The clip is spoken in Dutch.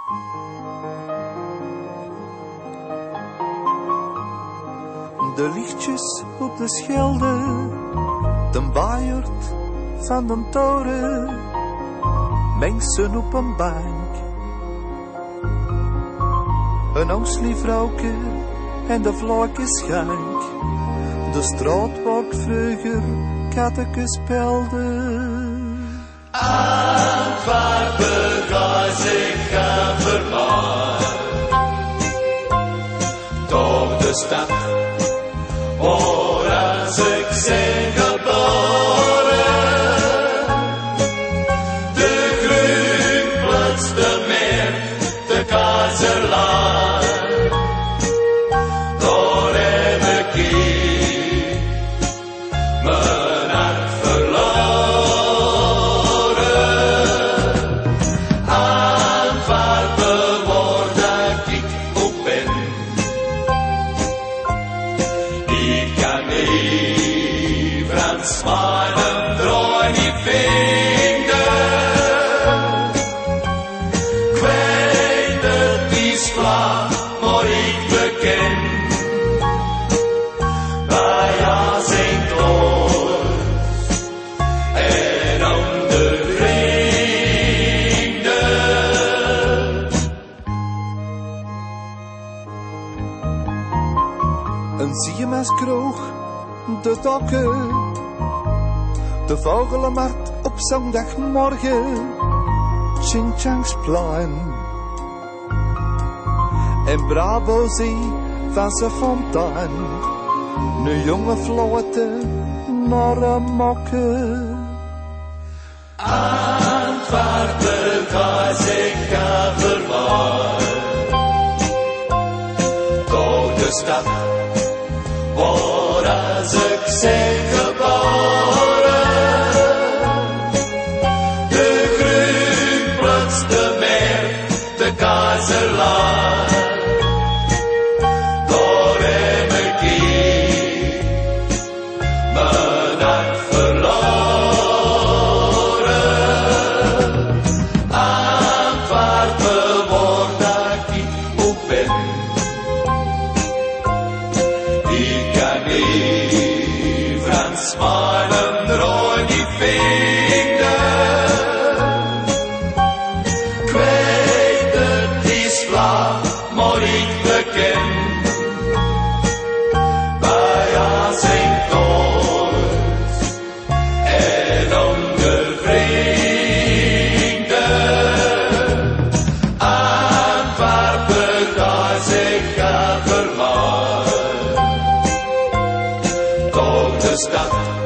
De lichtjes op de Schelde, de baaierd van de toren, mensen op een bank. Een oudlief vrouwke en de vlakke schank. De straat waar ik vroeger katteke speelde. Antwerpen ga ik gaan vermaken. Door de stad, waar als ik zijn geboren. De Groenplaats, de Meer, de Kazerlaan. Daar heb ik hier mijn hart verloren. Antwerpen waar dat ik op ben. Ik kan niet Frans mijn droom niet vinden. Ik weet het is klaar, maar ik beken. Bij ons in Kloos en onder vrienden. Een Siemens-kroeg, de dokken, de vogelenmarkt op zondagmorgen, Xinjiangsplein. En Bravo Zee van zijn fontein, nu jonge vloten naar een mokken. Antwerpen ga ik gaan vermaken. Door de stad, waar als ik zijn geboren. De Groenplaats, de Meer, de Kazerlaan. Daar heb ik hier mijn hart verloren. Antwerpen waar dat ik op ben. Ik kan niet Frans mijn droom niet vinden. Ik weet het is vlak, maar ik beken. Bij ons in Kloos en onder vrienden. Antwerpen ga ik gaan vermaken. Door de stad,